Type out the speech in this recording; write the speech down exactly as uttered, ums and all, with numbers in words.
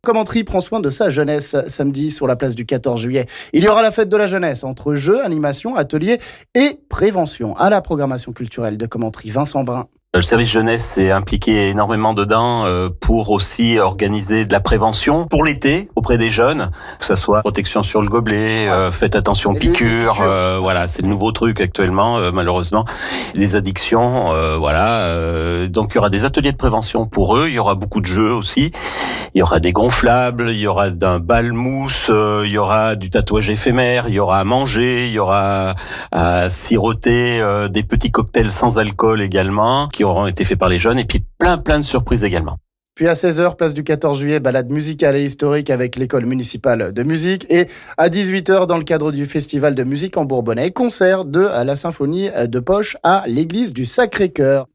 Commentry prend soin de sa jeunesse samedi sur la place du quatorze juillet. Il y aura la fête de la jeunesse entre jeux, animations, ateliers et prévention. À la programmation culturelle de Commentry, Vincent Brun. Le service jeunesse est impliqué énormément dedans euh, pour aussi organiser de la prévention pour l'été auprès des jeunes, que ça soit protection sur le gobelet, euh, faites attention aux piqûres, euh, voilà, c'est le nouveau truc actuellement euh, malheureusement, les addictions, euh, voilà. Euh, donc il y aura des ateliers de prévention pour eux, il y aura beaucoup de jeux aussi, il y aura des gonflables, il y aura d'un bal mousse, euh, il y aura du tatouage éphémère, il y aura à manger, il y aura à siroter euh, des petits cocktails sans alcool également, qui auront été faits par les jeunes, et puis plein plein de surprises également. Puis à seize heures, place du quatorze juillet, balade musicale et historique avec l'école municipale de musique. Et à dix-huit heures, dans le cadre du festival de musique en Bourbonnais, concert de la symphonie de poche à l'église du Sacré-Cœur.